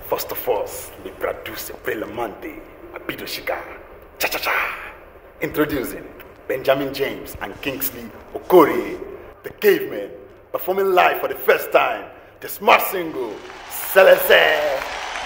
First of all, le produce Prelamante, Abido Shika, Cha-cha-cha. Introducing Benjamin James and Kingsley Okori, the Cavemen, performing live for the first time, the smart single, Celeste.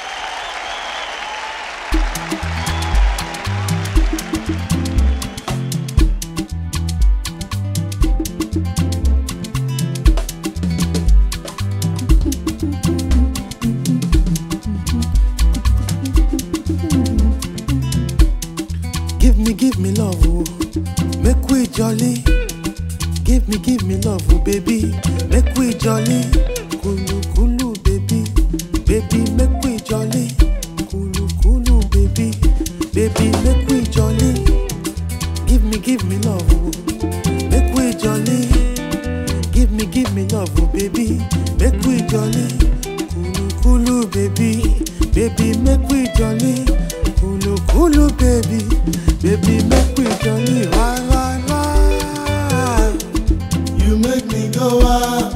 Give me love, oh, make we jolly. Give me love, oh, baby, make we jolly. Kulu kulu, baby, baby, make we jolly. Kulu kulu, baby, baby, make we jolly. Give me love, oh, make we jolly. Give me love, oh, baby, make we jolly. Kulu kulu, baby, baby, make we jolly. Kulu kulu, baby. Baby, make we jolly, why, why? You make me go wild.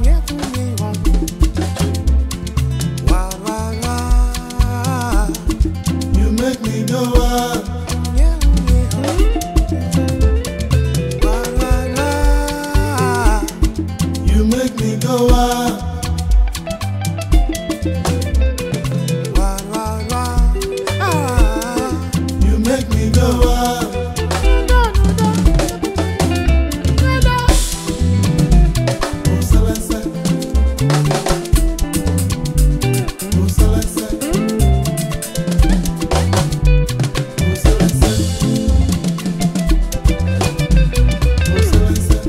Why, why? You make me go wild. Why, why? You make me go wild. You make me go wild. Oh, Celeste. Oh, Celeste. Oh, Celeste. Oh, Celeste.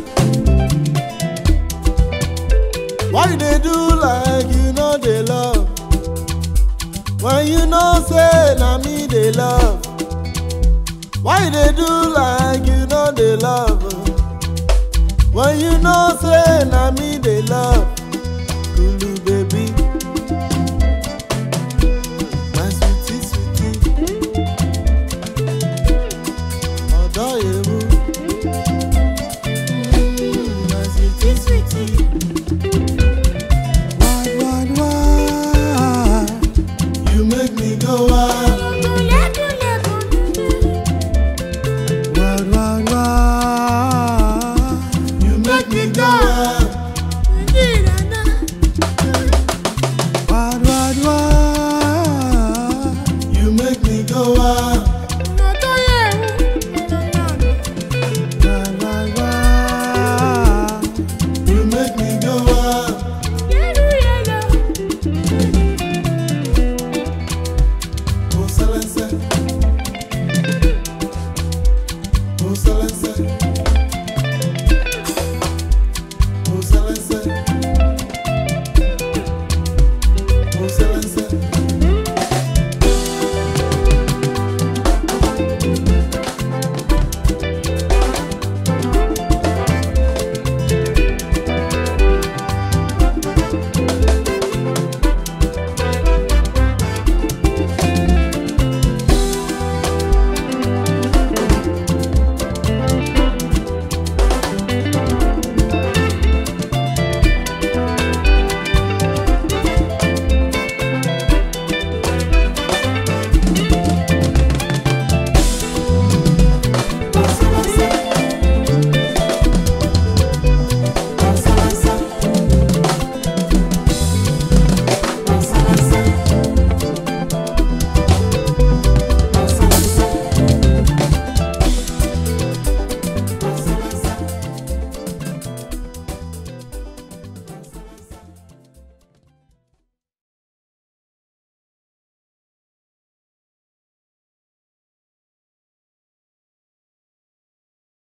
Why they do like you know they love? When you know say na me they love. Why they do like you know they love? When you know say na me they love. Kulu baby, my sweetie sweetie, odo yewu, my sweetie sweetie. Why? You make me go wild. You make me go wild. You make me go wild. You make me go wild. Oh, Celeste. Oh, Celeste. Oh, Celeste. Oh, Celeste.